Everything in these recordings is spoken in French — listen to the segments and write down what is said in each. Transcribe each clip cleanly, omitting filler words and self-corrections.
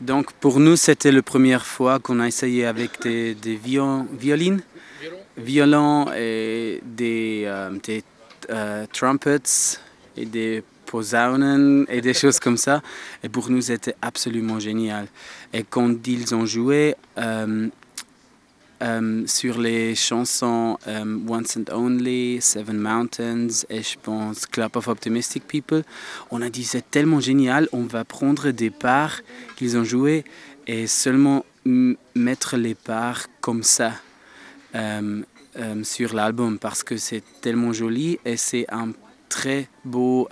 Donc pour nous, c'était la première fois qu'on a essayé avec des violons et des trumpets et des posaunen et des choses comme ça. Et pour nous, c'était absolument génial. Et quand ils ont joué sur les chansons Once and Only, Seven Mountains et je pense Club of Optimistic People, on a dit c'est tellement génial, on va prendre des parts qu'ils ont jouées et seulement mettre les parts comme ça sur l'album parce que c'est tellement joli et c'est un très beau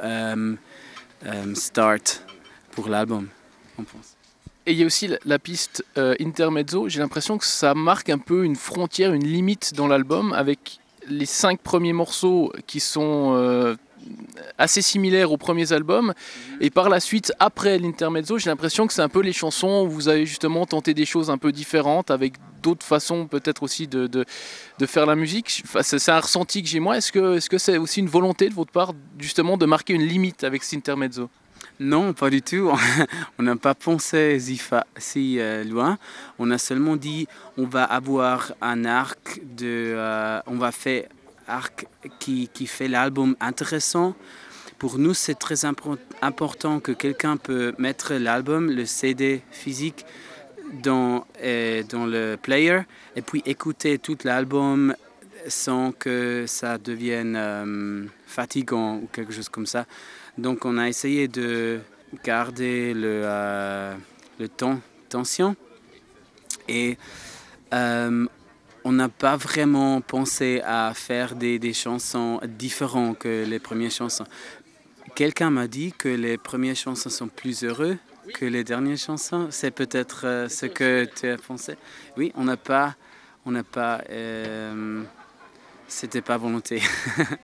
start pour l'album, on pense. Et il y a aussi la piste Intermezzo. J'ai l'impression que ça marque un peu une frontière, une limite dans l'album, avec les 5 premiers morceaux qui sont assez similaires aux premiers albums. Et par la suite, après l'Intermezzo, j'ai l'impression que c'est un peu les chansons où vous avez justement tenté des choses un peu différentes, avec d'autres façons peut-être aussi de faire la musique. Enfin, c'est un ressenti que j'ai moi. Est-ce que c'est aussi une volonté de votre part justement de marquer une limite avec cet Intermezzo ? Non, pas du tout. On n'a pas pensé si loin. On a seulement dit on va avoir un arc on va faire arc qui fait l'album intéressant. Pour nous, c'est très important que quelqu'un peut mettre l'album, le CD physique, dans le player et puis écouter tout l'album sans que ça devienne fatigant ou quelque chose comme ça. Donc on a essayé de garder le tension et on n'a pas vraiment pensé à faire des chansons différentes que les premières chansons. Quelqu'un m'a dit que les premières chansons sont plus heureuses que les dernières chansons. C'est peut-être ce que tu as pensé. Oui, c'était pas volonté.